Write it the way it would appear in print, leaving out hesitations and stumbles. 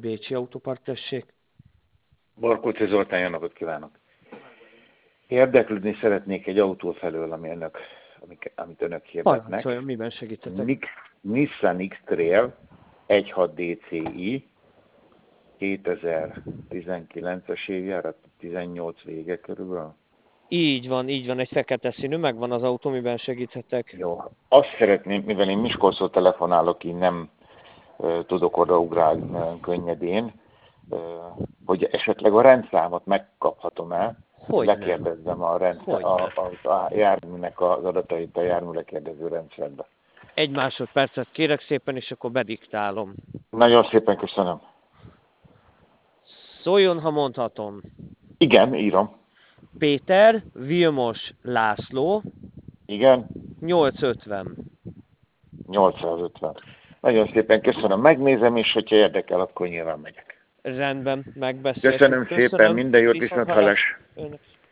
Bécsi Autópark, tessék. Barkóczy Zoltán, jó napot kívánok! Érdeklődni szeretnék egy autó felől, amit önök hirdetnek. Parancsoljon, miben segíthetek? Nissan X-Trail 1.6 DCI 2019-es évjárat, 18 vége körülbelül. Így van, egy fekete színű, megvan az autó, miben segíthetek? Jó, azt szeretném, mivel én Miskolcról telefonálok, így nem tudok odaugrálni nagyon könnyedén, hogy esetleg a rendszámot megkaphatom-e, lekérdezzem a járműnek az adatait a jármű lekérdező rendszerbe. Egy másodpercet kérek szépen, és akkor bediktálom. Nagyon szépen köszönöm. Szóljon, ha mondhatom. Igen, írom. Péter Vilmos László. Igen. 850. 850. Nagyon szépen köszönöm. Megnézem, és hogyha érdekel, akkor nyilván megyek. Rendben, megbeszéltük. Köszönöm szépen, minden jót, viszonthallásra. Önök.